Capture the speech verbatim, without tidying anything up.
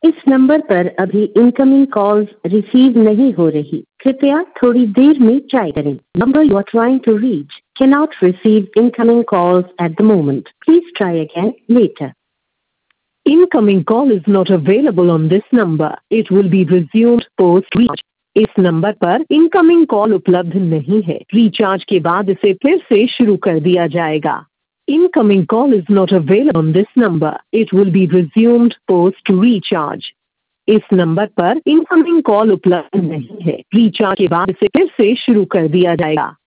इस नंबर पर अभी इनकमिंग कॉल्स रिसीव नहीं हो रही, कृपया थोड़ी देर में ट्राई करें। Number you are trying to reach cannot receive incoming calls at the moment. Please try again later. Incoming call is not available on this number. It will be resumed post recharge. इस number पर incoming call उपलब्ध नहीं है। Recharge के बाद इसे फिर से शुरू कर दिया जाएगा। Incoming call is not available on this number. It will be resumed post recharge. इस नंबर पर इनकमिंग कॉल उपलब्ध नहीं है। रिचार्ज के बाद इसे फिर से शुरू कर दिया जाएगा।